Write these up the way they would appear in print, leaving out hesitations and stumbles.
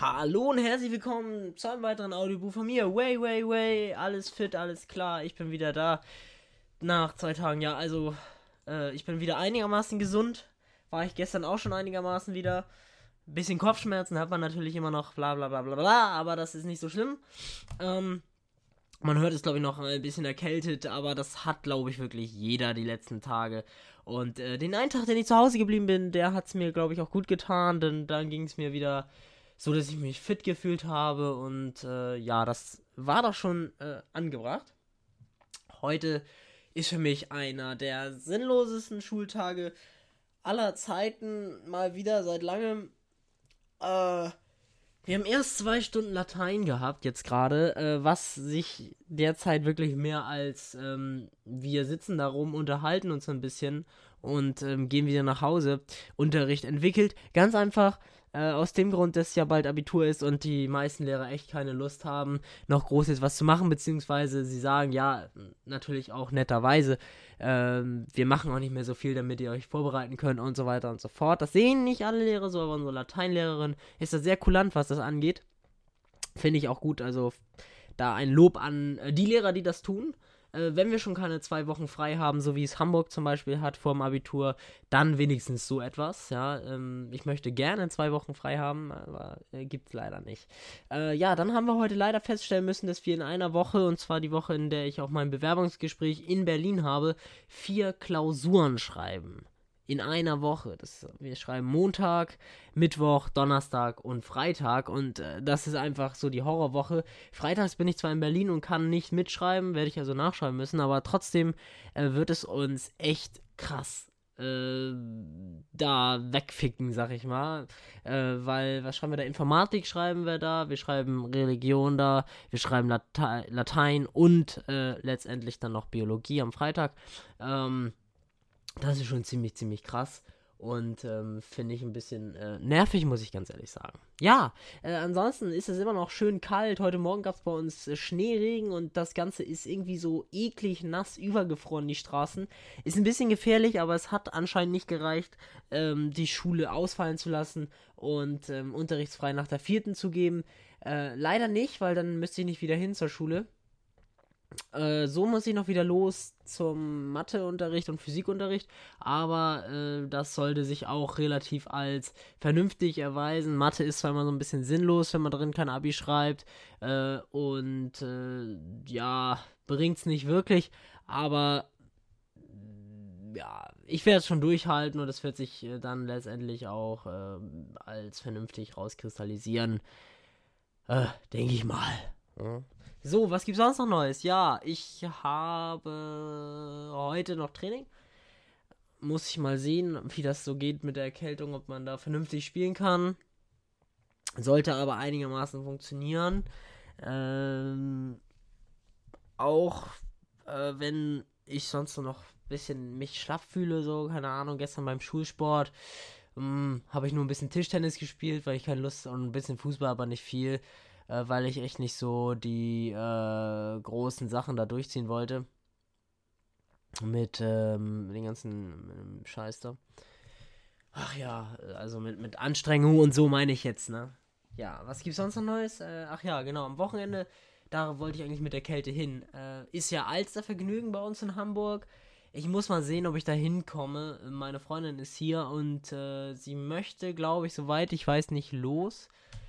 Hallo und herzlich willkommen zu einem weiteren Audiobuch von mir. Way. Alles fit, alles klar. Ich bin wieder da. Nach 2 Tagen, ja, also, ich bin wieder einigermaßen gesund. War ich gestern auch schon einigermaßen wieder. Bisschen Kopfschmerzen hat man natürlich immer noch, bla bla bla bla bla, aber das ist nicht so schlimm. Ähm, Man hört es, glaube ich, noch ein bisschen erkältet, aber das hat, glaube ich, wirklich jeder die letzten Tage. Und den einen Tag, den ich zu Hause geblieben bin, der hat es mir, glaube ich, auch gut getan, denn dann ging es mir wieder so, dass ich mich fit gefühlt habe. Und ja, das war doch schon angebracht. Heute ist für mich einer der sinnlosesten Schultage aller Zeiten, mal wieder seit langem. Wir haben erst 2 Stunden Latein gehabt, jetzt gerade, was sich derzeit wirklich mehr als wir sitzen da rum, unterhalten uns ein bisschen und gehen wieder nach Hause, Unterricht entwickelt. Ganz einfach aus dem Grund, dass ja bald Abitur ist und die meisten Lehrer echt keine Lust haben, noch groß jetzt was zu machen, beziehungsweise sie sagen, ja, natürlich auch netterweise, wir machen auch nicht mehr so viel, damit ihr euch vorbereiten könnt und so weiter und so fort. Das sehen nicht alle Lehrer so, aber unsere Lateinlehrerin ist da sehr kulant, was das angeht. Finde ich auch gut. Also da ein Lob an die Lehrer, die das tun. Wenn wir schon keine 2 Wochen frei haben, so wie es Hamburg zum Beispiel hat vor dem Abitur, dann wenigstens so etwas. Ja, ich möchte gerne 2 Wochen frei haben, aber gibt es leider nicht. Ja, dann haben wir heute leider feststellen müssen, dass wir in einer Woche, und zwar die Woche, in der ich auch mein Bewerbungsgespräch in Berlin habe, 4 Klausuren schreiben in einer Woche. Wir schreiben Montag, Mittwoch, Donnerstag und Freitag und das ist einfach so die Horrorwoche. Freitags bin ich zwar in Berlin und kann nicht mitschreiben, werde ich also nachschreiben müssen, aber trotzdem wird es uns echt krass da wegficken, sag ich mal. Weil, was schreiben wir da? Informatik schreiben wir da, wir schreiben Religion da, wir schreiben Latein und letztendlich dann noch Biologie am Freitag. Das ist schon ziemlich krass. Und finde ich ein bisschen nervig, muss ich ganz ehrlich sagen. Ja, ansonsten ist es immer noch schön kalt. Heute Morgen gab es bei uns Schneeregen und das Ganze ist irgendwie so eklig nass übergefroren, die Straßen. Ist ein bisschen gefährlich, aber es hat anscheinend nicht gereicht, die Schule ausfallen zu lassen und unterrichtsfrei nach der vierten zu geben. Leider nicht, weil dann müsste ich nicht wieder hin zur Schule. So muss ich noch wieder los zum Matheunterricht und Physikunterricht, aber das sollte sich auch relativ als vernünftig erweisen. Mathe ist zwar immer so ein bisschen sinnlos, wenn man drin kein Abi schreibt, und ja, bringt's nicht wirklich, aber ja, ich werde es schon durchhalten und es wird sich dann letztendlich auch als vernünftig rauskristallisieren, denke ich mal. Ja. So, was gibt's sonst noch Neues? Ja, ich habe heute noch Training. Muss ich mal sehen, wie das so geht mit der Erkältung, ob man da vernünftig spielen kann. Sollte aber einigermaßen funktionieren. Ähm, auch wenn ich sonst nur noch ein bisschen mich schlapp fühle, so, keine Ahnung, gestern beim Schulsport habe ich nur ein bisschen Tischtennis gespielt, weil ich keine Lust und ein bisschen Fußball, aber nicht viel, weil ich echt nicht so die großen Sachen da durchziehen wollte. Mit den ganzen Scheiß da. Ach ja, also mit Anstrengung und so meine ich jetzt, ne? Ja, was gibt's sonst noch Neues? Ach ja, genau, am Wochenende, da wollte ich eigentlich mit der Kälte hin. Ist ja Alstervergnügen bei uns in Hamburg. Ich muss mal sehen, ob ich da hinkomme. Meine Freundin ist hier und sie möchte, glaube ich, soweit ich weiß, nicht los.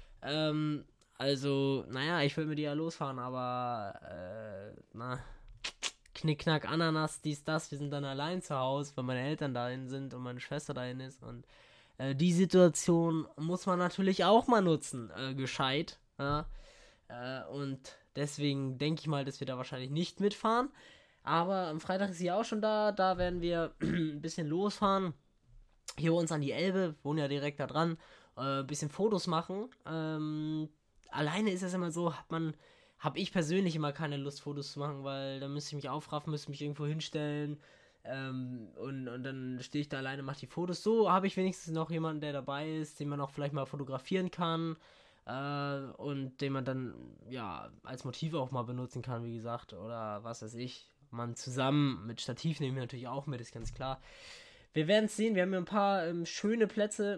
Also, naja, ich will mit ihr ja losfahren, aber na, Knickknack, Ananas, dies, das, wir sind dann allein zu Hause, weil meine Eltern dahin sind und meine Schwester dahin ist und die Situation muss man natürlich auch mal nutzen, gescheit. Ja? Und deswegen denke ich mal, dass wir da wahrscheinlich nicht mitfahren. Aber am Freitag ist sie auch schon da. Da werden wir ein bisschen losfahren. Hier bei uns an die Elbe, wohnen ja direkt da dran. Ein bisschen Fotos machen. Alleine ist es immer so, habe ich persönlich immer keine Lust, Fotos zu machen, weil dann müsste ich mich aufraffen, müsste mich irgendwo hinstellen. Und dann stehe ich da alleine, mache die Fotos. So habe ich wenigstens noch jemanden, der dabei ist, den man auch vielleicht mal fotografieren kann. Und den man dann, ja, als Motiv auch mal benutzen kann, wie gesagt. Oder was weiß ich. Man zusammen mit Stativ nehmen wir natürlich auch mit, ist ganz klar. Wir werden es sehen. Wir haben hier ein paar schöne Plätze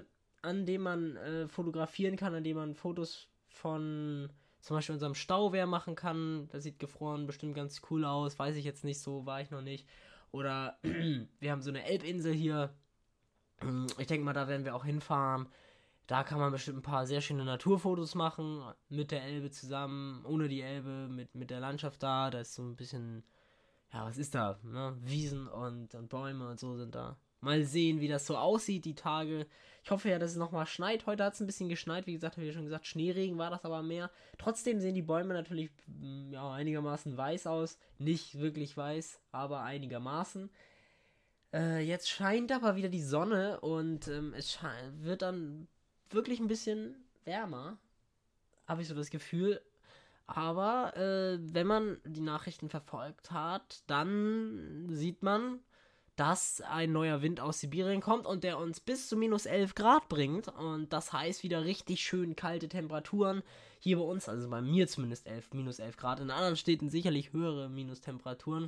an dem man fotografieren kann, an dem man Fotos von zum Beispiel unserem Stauwehr machen kann. Das sieht gefroren bestimmt ganz cool aus. Weiß ich jetzt nicht so, war ich noch nicht. Oder wir haben so eine Elbinsel hier. Ich denke mal, da werden wir auch hinfahren. Da kann man bestimmt ein paar sehr schöne Naturfotos machen. Mit der Elbe zusammen, ohne die Elbe, mit der Landschaft da. Da ist so ein bisschen, ja, was ist da? Ne? Wiesen und Bäume und so sind da. Mal sehen, wie das so aussieht, die Tage. Ich hoffe ja, dass es nochmal schneit. Heute hat es ein bisschen geschneit. Wie gesagt, habe ich ja schon gesagt, Schneeregen war das aber mehr. Trotzdem sehen die Bäume natürlich ja, einigermaßen weiß aus. Nicht wirklich weiß, aber einigermaßen. Jetzt scheint aber wieder die Sonne und es wird dann wirklich ein bisschen wärmer. Habe ich so das Gefühl. Aber wenn man die Nachrichten verfolgt hat, dann sieht man, dass ein neuer Wind aus Sibirien kommt und der uns bis zu minus 11 Grad bringt. Und das heißt wieder richtig schön kalte Temperaturen. Hier bei uns, also bei mir zumindest minus 11 Grad. In anderen Städten sicherlich höhere Minustemperaturen.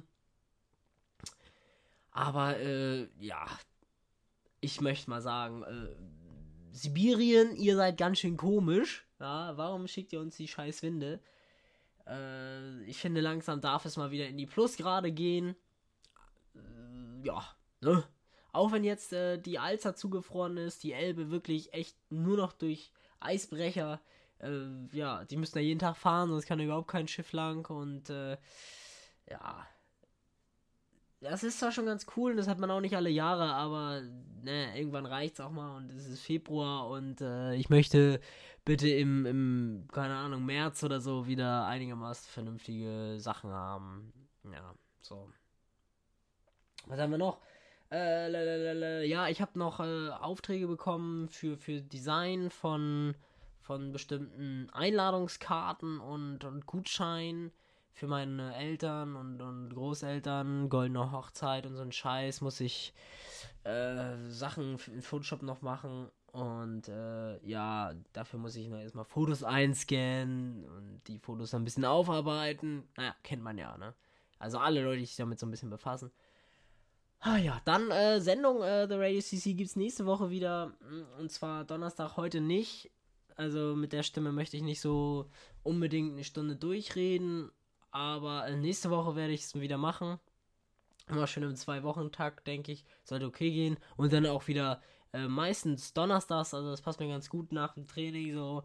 Aber ja, ich möchte mal sagen, Sibirien, ihr seid ganz schön komisch. Ja, warum schickt ihr uns die scheiß Winde? Ich finde, langsam darf es mal wieder in die Plusgrade gehen. Ja, ne? Auch wenn jetzt die Alster zugefroren ist, die Elbe wirklich echt nur noch durch Eisbrecher. Ja, die müssen da jeden Tag fahren, sonst kann da überhaupt kein Schiff lang. Und ja, das ist zwar schon ganz cool und das hat man auch nicht alle Jahre, aber ne, irgendwann reicht's auch mal und es ist Februar und ich möchte bitte keine Ahnung, März oder so wieder einigermaßen vernünftige Sachen haben. Ja, so. Was haben wir noch? Ja, ich habe noch Aufträge bekommen für Design von bestimmten Einladungskarten und Gutscheinen für meine Eltern und Großeltern, goldene Hochzeit und so ein Scheiß, muss ich Sachen in Photoshop noch machen. Und ja, dafür muss ich noch erstmal Fotos einscannen und die Fotos dann ein bisschen aufarbeiten. Naja, kennt man ja, ne? Also alle Leute, die sich damit so ein bisschen befassen. Ah ja, dann Sendung The Radio CC gibt's nächste Woche wieder. Und zwar Donnerstag, heute nicht. Also mit der Stimme möchte ich nicht so unbedingt eine Stunde durchreden. Aber nächste Woche werde ich es wieder machen. Immer schön im 2-Wochen-Takt, denke ich. Sollte okay gehen. Und dann auch wieder meistens donnerstags. Also das passt mir ganz gut nach dem Training so.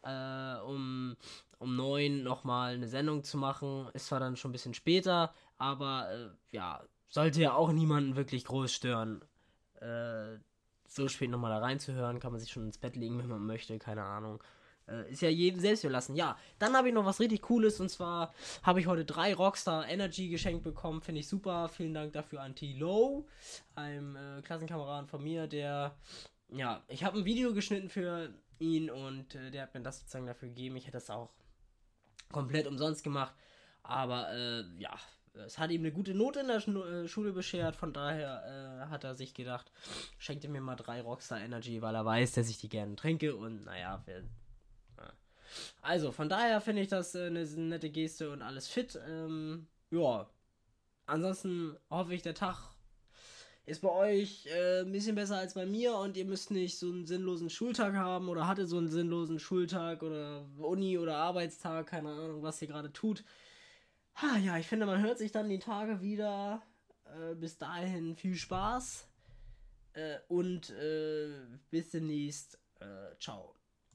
Um 9 nochmal eine Sendung zu machen. Ist zwar dann schon ein bisschen später. Aber ja, sollte ja auch niemanden wirklich groß stören. So spät nochmal da reinzuhören, kann man sich schon ins Bett legen, wenn man möchte, keine Ahnung. Ist ja jedem selbst überlassen. Ja, dann habe ich noch was richtig Cooles und zwar habe ich heute 3 Rockstar Energy geschenkt bekommen. Finde ich super. Vielen Dank dafür an T-Low, einem Klassenkameraden von mir, der, ja, ich habe ein Video geschnitten für ihn und der hat mir das sozusagen dafür gegeben. Ich hätte das auch komplett umsonst gemacht. Aber ja, es hat ihm eine gute Note in der Schule beschert, von daher hat er sich gedacht, schenkt er mir mal 3 Rockstar Energy, weil er weiß, dass ich die gerne trinke und naja, also von daher finde ich das eine nette Geste und alles fit. Ja, ansonsten hoffe ich, der Tag ist bei euch ein bisschen besser als bei mir und ihr müsst nicht so einen sinnlosen Schultag haben oder hatte so einen sinnlosen Schultag oder Uni- oder Arbeitstag, keine Ahnung, was ihr gerade tut. Ja, ich finde, man hört sich dann die Tage wieder. Bis dahin viel Spaß und bis demnächst. Ciao.